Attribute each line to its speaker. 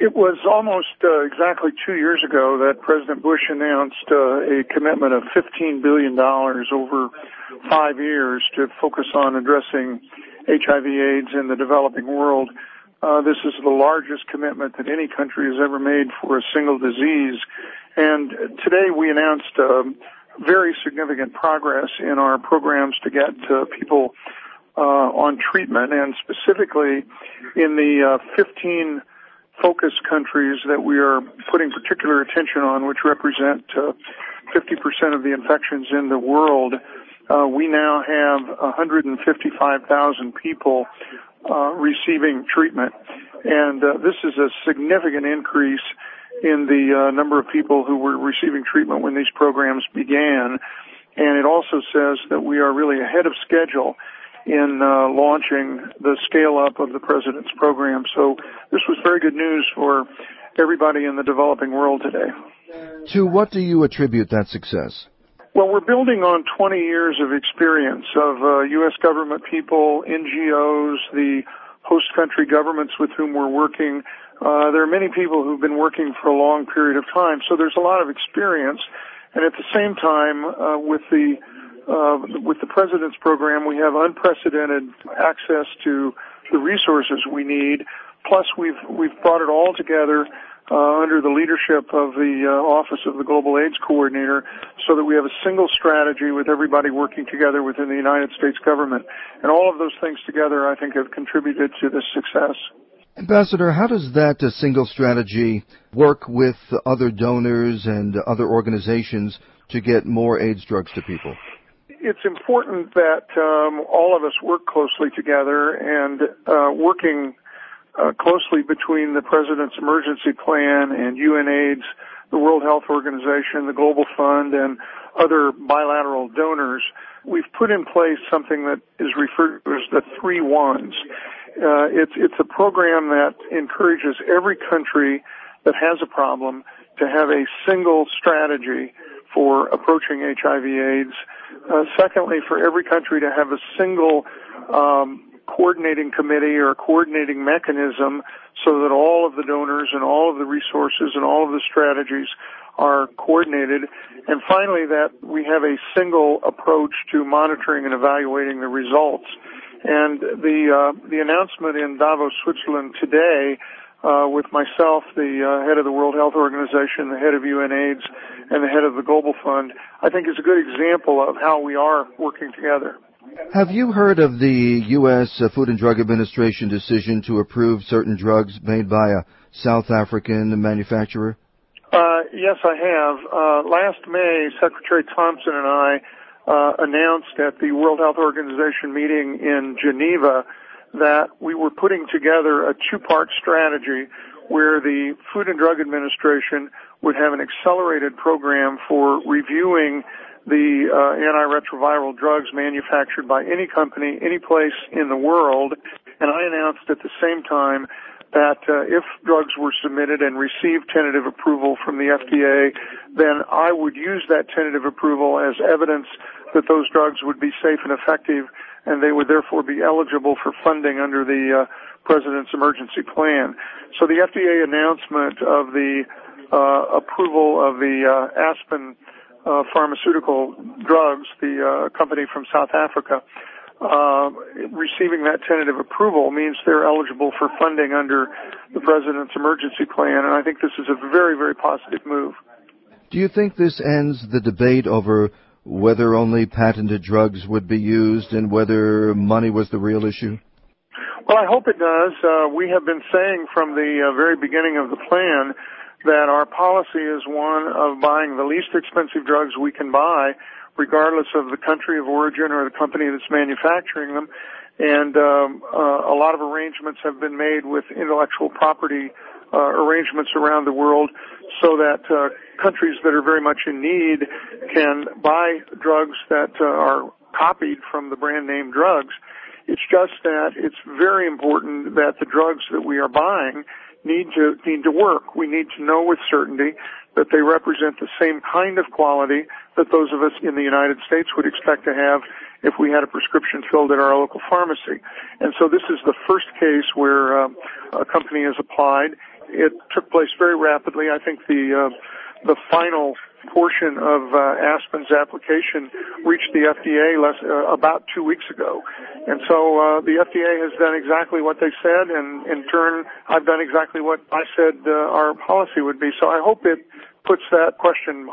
Speaker 1: It was almost exactly 2 years ago that President Bush announced a commitment of $15 billion over 5 years to focus on addressing HIV/AIDS in the developing world. This is the largest commitment that any country has ever made for a single disease. And today we announced very significant progress in our programs to get people on treatment, and specifically in the 15 focus countries that we are putting particular attention on, which represent 50% of the infections in the world. We now have 155,000 people receiving treatment, and this is a significant increase in the number of people who were receiving treatment when these programs began. And it also says that we are really ahead of schedule in launching the scale-up of the President's program. So this was very good news for everybody in the developing world today.
Speaker 2: To what do you attribute that success?
Speaker 1: Well, we're building on 20 years of experience of U.S. government people, NGOs, the host country governments with whom we're working. There are many people who've been working for a long period of time, so there's a lot of experience. And at the same time, with the President's program, we have unprecedented access to the resources we need. Plus, we've brought it all together under the leadership of the Office of the Global AIDS Coordinator, so that we have a single strategy with everybody working together within the United States government. And all of those things together, I think, have contributed to this success.
Speaker 2: Ambassador, how does that single strategy work with other donors and other organizations to get more AIDS drugs to people?
Speaker 1: It's important that all of us work closely together, and working closely between the President's Emergency Plan and UNAIDS, the World Health Organization, the Global Fund, and other bilateral donors. We've put in place something that is referred to as the 3 1s. It's a program that encourages every country that has a problem to have a single strategy for approaching HIV/AIDS. Secondly, for every country to have a single coordinating committee or coordinating mechanism so that all of the donors and all of the resources and all of the strategies are coordinated. And finally, that we have a single approach to monitoring and evaluating the results. And the announcement in Davos, Switzerland today, with myself, the head of the World Health Organization, the head of UNAIDS, and the head of the Global Fund, I think is a good example of how we are working together.
Speaker 2: Have you heard of the U.S. Food and Drug Administration decision to approve certain drugs made by a South African manufacturer?
Speaker 1: Yes, I have. Last May, Secretary Thompson and I announced at the World Health Organization meeting in Geneva that we were putting together a 2-part strategy where the Food and Drug Administration would have an accelerated program for reviewing the antiretroviral drugs manufactured by any company, any place in the world. And I announced at the same time that if drugs were submitted and received tentative approval from the FDA, then I would use that tentative approval as evidence that those drugs would be safe and effective, and they would therefore be eligible for funding under the President's Emergency Plan. So the FDA announcement of the approval of the Aspen pharmaceutical drugs, the company from South Africa, receiving that tentative approval means they're eligible for funding under the President's Emergency Plan, and I think this is a very, very positive move.
Speaker 2: Do you think this ends the debate over whether only patented drugs would be used and whether money was the real issue?
Speaker 1: Well, I hope it does. We have been saying from the very beginning of the plan that our policy is one of buying the least expensive drugs we can buy, regardless of the country of origin or the company that's manufacturing them. And a lot of arrangements have been made with intellectual property arrangements around the world so that countries that are very much in need can buy drugs that are copied from the brand name drugs. It's just that it's very important that the drugs that we are buying need to work. We need to know with certainty that they represent the same kind of quality that those of us in the United States would expect to have if we had a prescription filled at our local pharmacy. And so this is the first case where a company has applied. it took place very rapidly. I think the final portion of Aspen's application reached the FDA about 2 weeks ago. And so the FDA has done exactly what they said, and in turn, I've done exactly what I said our policy would be. So I hope it puts that question